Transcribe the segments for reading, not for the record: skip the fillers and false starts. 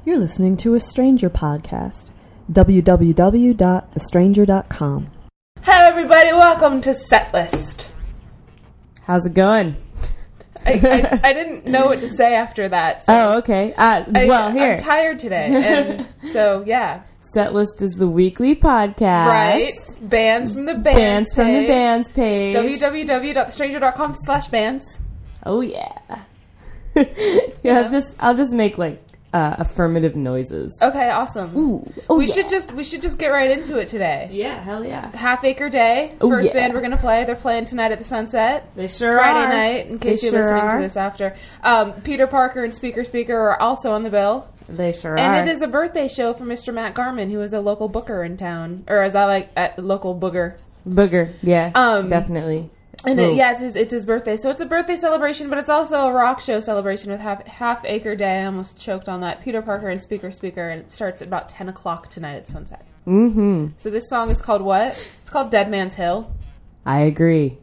You're listening to a Stranger podcast. www.thestranger.com. Hello everybody, welcome to Setlist. How's it going? I didn't know what to say after that. So Oh, okay. Here. I'm tired today, and so, yeah. Setlist is the weekly podcast. Right. Bands from the bands page. www.thestranger.com/bands. Oh, yeah. I'll just make, like, affirmative noises. Okay, awesome. Ooh. We should just get right into it today. Yeah, hell yeah. Half Acre Day, first band we're going to play. They're playing tonight at the Sunset. They sure Friday are. night, in case you're listening to this after. Peter Parker and Speaker are also on the bill. They sure are. And it is a birthday show for Mr. Matt Garman, who is a local booker in town. Or as I like, local booger. Booger, yeah, definitely. And it's his birthday. So it's a birthday celebration, but it's also a rock show celebration with Half Acre Day. I almost choked on that. Peter Parker and Speaker, and it starts at about 10 o'clock tonight at Sunset. Mm-hmm. So this song is called what? It's called Dead Man's Hill. I agree.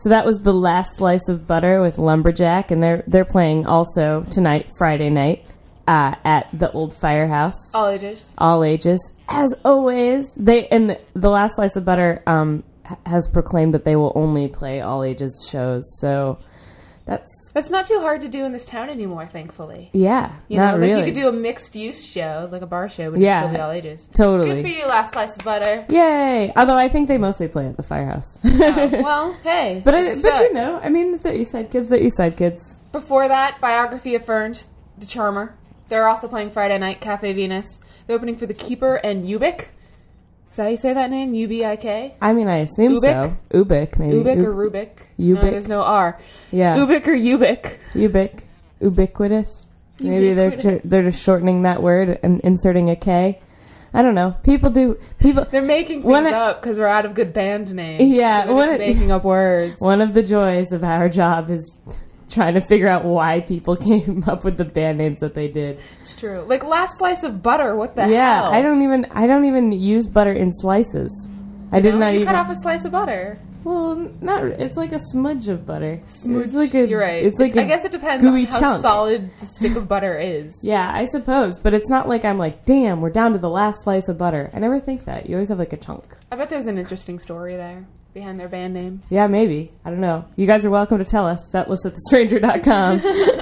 So that was The Last Slice of Butter with Lumberjack, and they're playing also tonight, Friday night, at the Old Firehouse. All ages. All ages. As always, the Last Slice of Butter has proclaimed that they will only play all ages shows, so that's not too hard to do in this town anymore, thankfully. Yeah, you know, not really. You could do a mixed use show, like a bar show, but it'd still be all ages. Totally. Good for you, Last Slice of Butter. Yay! Although I think they mostly play at the Firehouse. Well, hey. But you know, I mean, the East Side Kids. Before that, Biography of Ferns, The Charmer. They're also playing Friday night, Cafe Venus. They're opening for The Keeper and Ubik. Is that how you say that name? U-B-I-K? I mean, I assume so. Ubik, maybe. Ubik or Rubik? Ubik. No, there's no R. Yeah. Ubik or Ubik? Ubik. Ubiquitous. Maybe they're just shortening that word and inserting a K. I don't know. People. They're making things up because we're out of good band names. Yeah. So they're making up words. One of the joys of our job is trying to figure out why people came up with the band names that they did. It's true. Like Last Slice of Butter. What the hell? Yeah, I don't even use butter in slices. I did not even cut off a slice of butter. Well, not. It's like a smudge of butter. Smudge. It's like a. You're right. It's like I guess it depends on how chunk. solid the stick of butter is. Yeah, I suppose, but it's not like I'm like, damn, we're down to the last slice of butter. I never think that. You always have like a chunk. I bet there's an interesting story there behind their band name. Yeah, maybe. I don't know. You guys are welcome to tell us. Setlist@thestranger.com.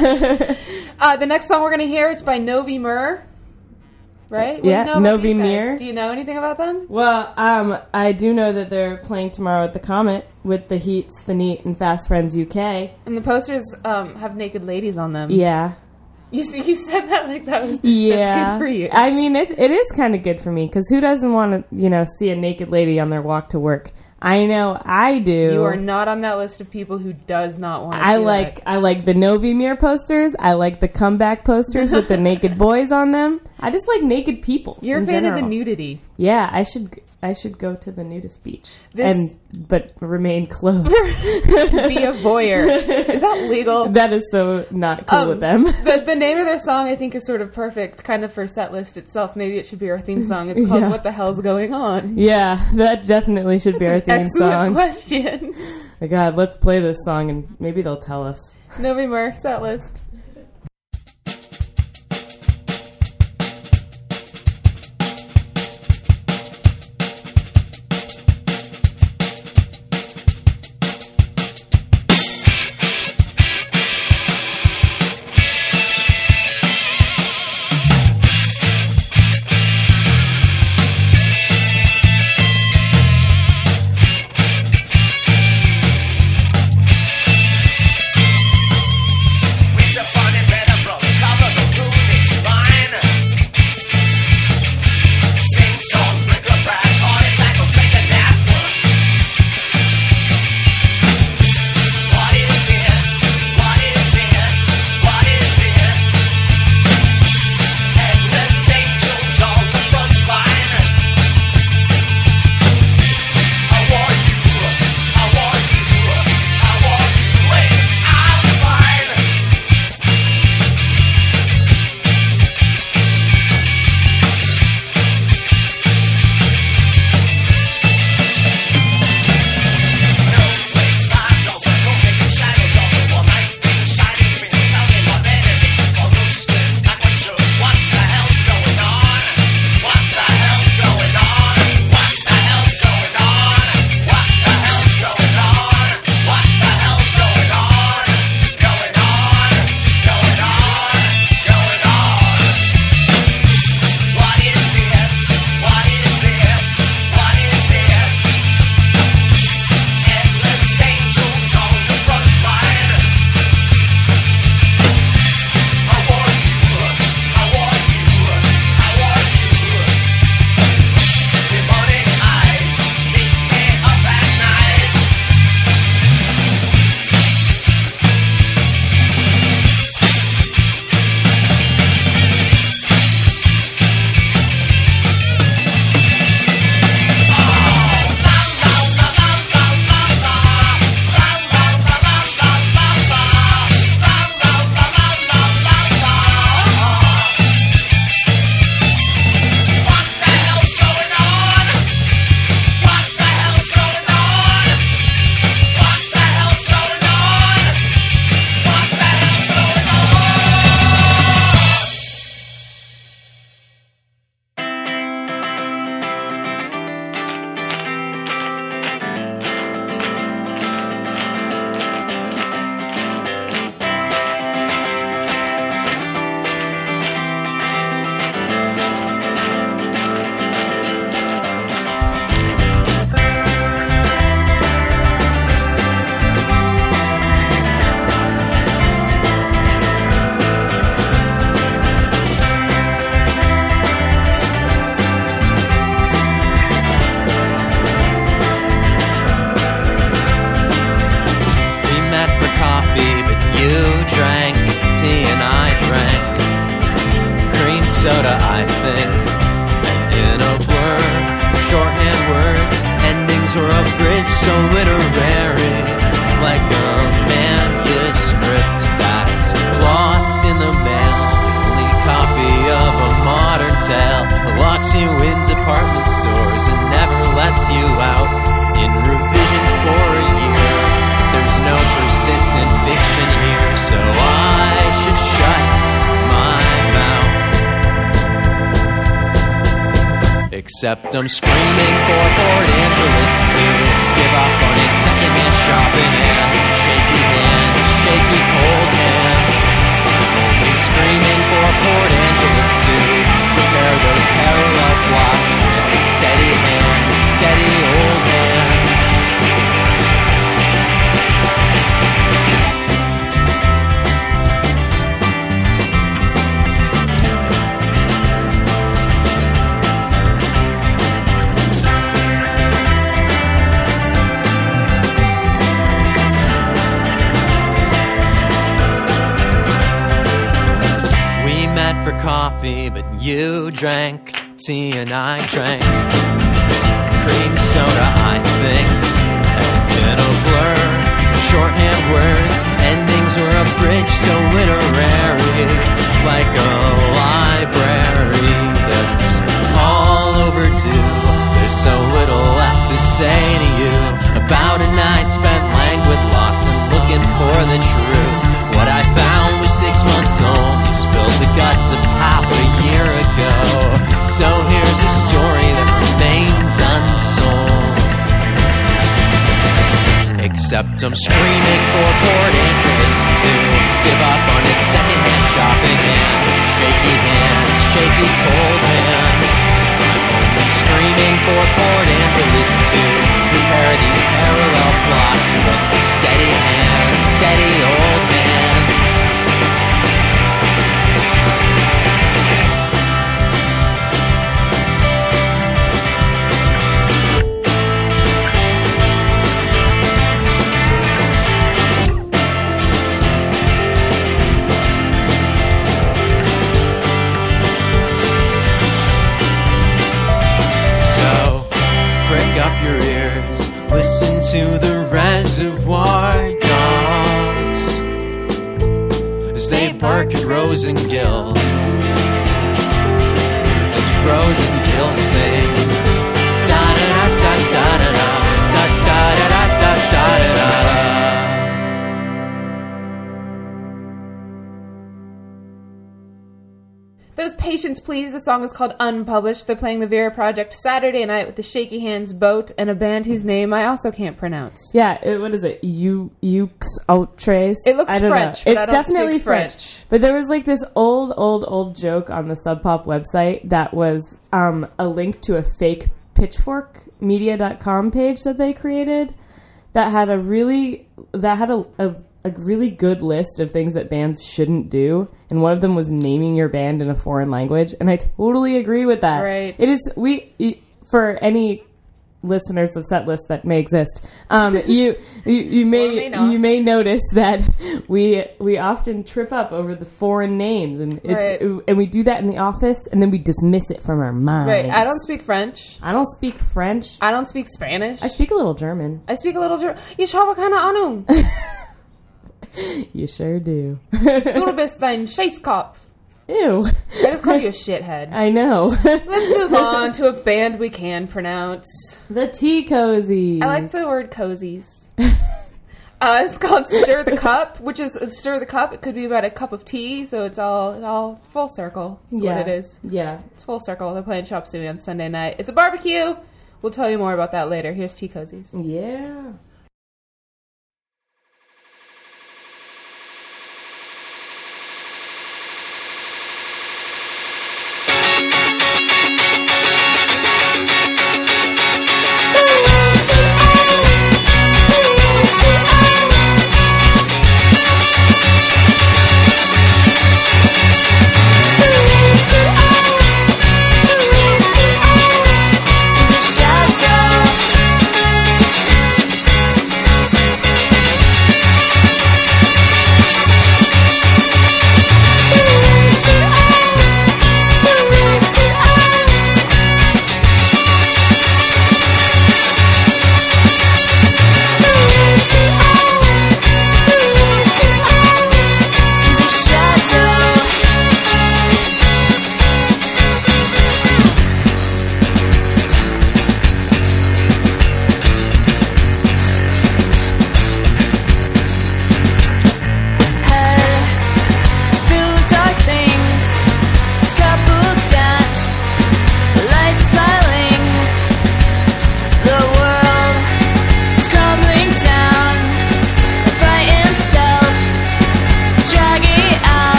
The next song we're going to hear, it's by Novi Mur. Right? What Yeah, do you know about Novi these guys? Mur. Do you know anything about them? Well, I do know that they're playing tomorrow at the Comet with the Heats, the Neat, and Fast Friends UK. And the posters have naked ladies on them. Yeah. You said that like that was Yeah. That's good for you. I mean, it is kind of good for me, because who doesn't want to, see a naked lady on their walk to work? I know I do. You are not on that list of people who does not want to see that. I like the Novi Mir posters. I like the comeback posters with the naked boys on them. I just like naked people. You're a fan of the nudity. Yeah, I should go to the nudist beach but remain clothed. Be a voyeur. Is that legal? That is so not cool with them. The name of their song, I think, is sort of perfect, kind of for Setlist itself. Maybe it should be our theme song. It's called What the Hell's Going On? Yeah, that definitely should be our theme song. Question. Oh God, let's play this song and maybe they'll tell us. Novi Mur, Setlist. Winter you out in revisions for a year. There's no persistent fiction here, so I should shut my mouth. Except I'm screaming for Port Angeles to give up on its secondhand shopping and shaky hands, shaky cold hands. I'm only screaming for Port Angeles to repair those parallel plots with steady hands, steady old hands. For coffee, but you drank tea and I drank cream soda. I think had been a blur. Shorthand words, endings were a bridge so literary, like a library that's all overdue. There's so little left to say to you about a night spent languid, lost and looking for the truth. What I found was 6 months old. You spilled the guts of half a year ago. So here's a story that remains unsold. Except I'm screaming for Port Angeles to give up on its secondhand shopping and shaky cold hands. I'm only screaming for Port Angeles to repair these parallel plots with steady hands, steady old hands. Up your ears, listen to the Reservoir Dogs as they bark at Rose and Gil, as Rose and Gil sing da da da da da da da da da da da da. That was Patience Please. The song is called Unpublished. They're playing the Vera Project Saturday night with the Shaky Hands Boat and a band whose name I also can't pronounce. Yeah, what is it? Ukes Outres? It looks I don't French, know. but It's I don't definitely speak French. But there was like this old joke on the Sub Pop website that was a link to a fake pitchforkmedia.com page that they created that had a really good list of things that bands shouldn't do, and one of them was naming your band in a foreign language, and I totally agree with that. Right. It is for any listeners of Setlist that may exist, you may notice that we often trip up over the foreign names, and and we do that in the office, and then we dismiss it from our minds. Right. I don't speak French. I don't speak French. I don't speak Spanish. I speak a little German. I speak a little German. Ich habe keine Ahnung. You sure do. Du bist ein Scheißkopf. Ew. I just called you a shithead. I know. Let's move on to a band we can pronounce. The Tea Cozies. I like the word cozies. It's called Stir the Cup, which is Stir the Cup. It could be about a cup of tea, so it's all full circle. That's what it is. Yeah. It's full circle. They're playing Chop Suey on Sunday night. It's a barbecue. We'll tell you more about that later. Here's Tea Cozies. Yeah.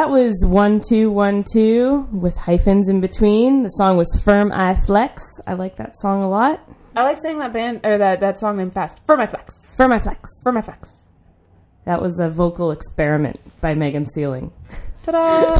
that was 1212 with hyphens in between. The song was Firm I Flex. I like that song a lot. I like saying that band or that song named fast. Firm I Flex. Firm I Flex. Firm I Flex. That was a vocal experiment by Megan Sealing. Ta-da!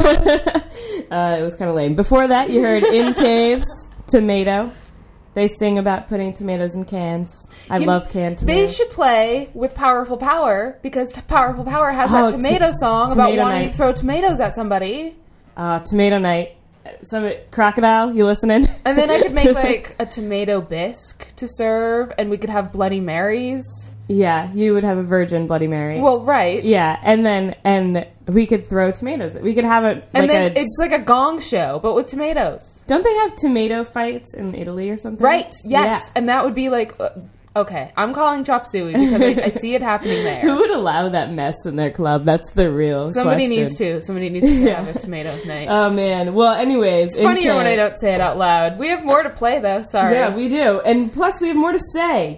It was kind of lame. Before that, you heard In Caves, Tomato. They sing about putting tomatoes in cans. I love canned tomatoes. They should play with Powerful Power because Powerful Power has that tomato song about wanting to throw tomatoes at somebody. Tomato Night. Crocodile, you listening? And then I could make like a tomato bisque to serve, and we could have Bloody Marys. Yeah, you would have a virgin Bloody Mary. Well, right. Yeah, and we could throw tomatoes. We could have it's like a gong show, but with tomatoes. Don't they have tomato fights in Italy or something? Right. Yes, yeah. And that would be like. Okay, I'm calling Chop Suey because I see it happening there. Who would allow that mess in their club? That's the real Somebody question. needs to. Somebody needs to have a tomato night. Oh, man. Well, anyways. It's funnier when I don't say it out loud. We have more to play, though. Sorry. Yeah, we do. And plus, we have more to say.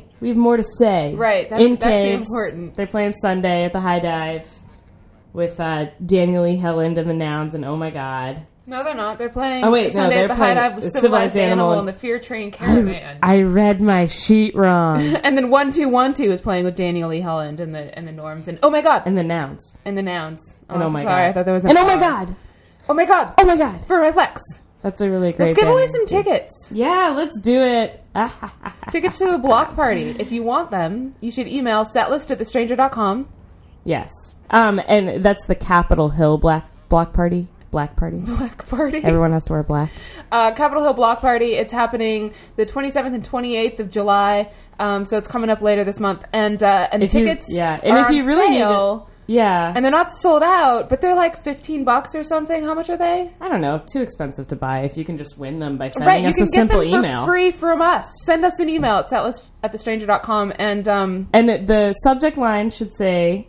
Right. That's the important. They're playing Sunday at the High Dive with Daniel E. Helland and the Nouns, and oh, my God. No, they're not. They're playing Sunday at the High Dive with Civilized Animal and the Fear Train Caravan. I read my sheet wrong. And then 1212 is playing with Daniel E. Holland and the Norms and oh my God, and the Nouns and the Nouns. And oh my God, I thought there was and oh my God, oh my God, oh my God for my flex. That's a really great. Let's give away some tickets. Yeah, let's do it. Tickets to the block party. If you want them, you should email setlist@thestranger.com. Yes, and that's the Capitol Hill block party. Black party. Everyone has to wear black. Capitol Hill Block Party. It's happening the 27th and 28th of July. So it's coming up later this month. And the tickets are if you really sale. And they're not sold out, but they're like $15 or something. How much are they? I don't know. Too expensive to buy if you can just win them by sending us a simple email. You can get them for free from us. Send us an email at setlist@thestranger.com. And the subject line should say...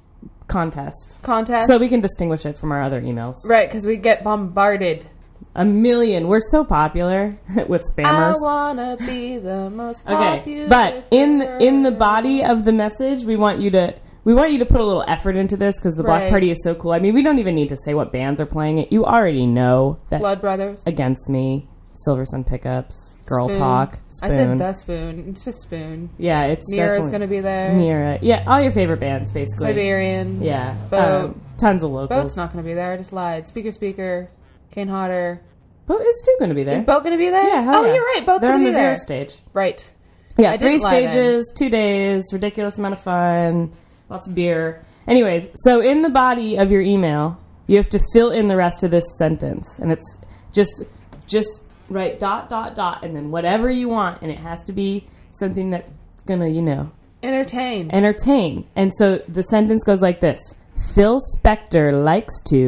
Contest. So we can distinguish it from our other emails. Right, because we get bombarded. A million. We're so popular with spammers. I wanna be the most popular. Okay, but in the body of the message, we want you to put a little effort into this because the block party is so cool. I mean, we don't even need to say what bands are playing it. You already know that Blood Brothers, Against Me, Silver Sun Pickups, Girl Spoon. Talk, Spoon. I said the Spoon. It's just Spoon. Yeah, it's Mira's going to be there. Mira. Yeah, all your favorite bands, basically. Siberian. Yeah. Boat. Tons of locals. Boat's not going to be there. I just lied. Speaker. Kane Hodder. Boat is still going to be there. Is Boat going to be there? Yeah, yeah. You're right. Boat's going to be there. They're on the stage. Right. Yeah, 3 stages, 2 days, ridiculous amount of fun, lots of beer. Anyways, so in the body of your email, you have to fill in the rest of this sentence. And it's just write ... and then whatever you want. And it has to be something that's going to, Entertain. And so the sentence goes like this. Phil Spector likes to ...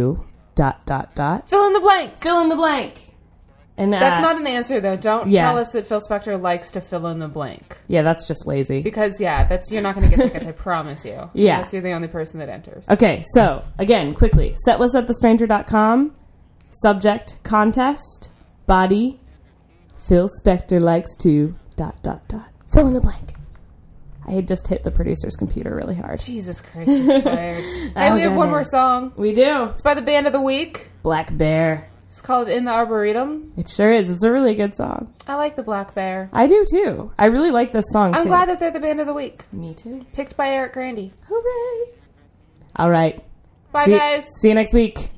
Fill in the blank. Fill in the blank. And that's not an answer, though. Don't tell us that Phil Spector likes to fill in the blank. Yeah, that's just lazy. Because, you're not going to get tickets, I promise you. Yeah. Unless you're the only person that enters. Okay, so, again, quickly. Setlist@thestranger.com. Subject, contest. Body, Phil Spector likes to ... Fill in the blank. I had just hit the producer's computer really hard. Jesus Christ, I'm tired. Hey, we have one more song. We do. It's by the band of the week. Black Bear. It's called In the Arboretum. It sure is. It's a really good song. I like the Black Bear. I do, too. I really like this song, too. I'm glad that they're the band of the week. Me, too. Picked by Eric Grandy. Hooray. All right. Bye, guys. See you next week.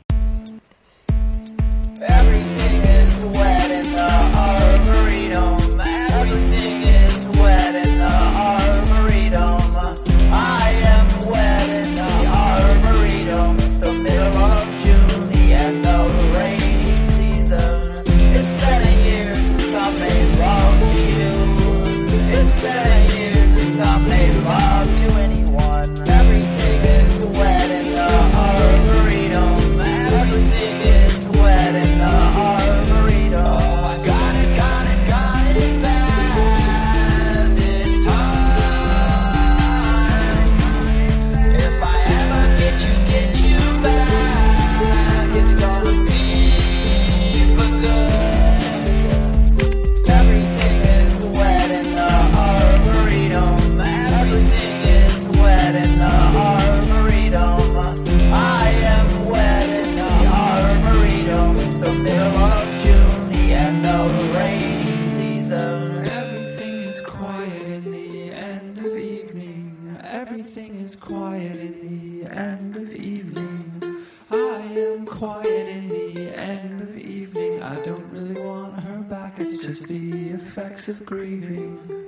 Everything is wet in the Arboretum. Everything is wet in the Arboretum. I am wet in the Arboretum. It's the middle of June, the end of the rainy season. It's been a year since I made love to you. It's been a year since I made love to anyone. Everything is wet in the Arboretum. is the effects of grieving.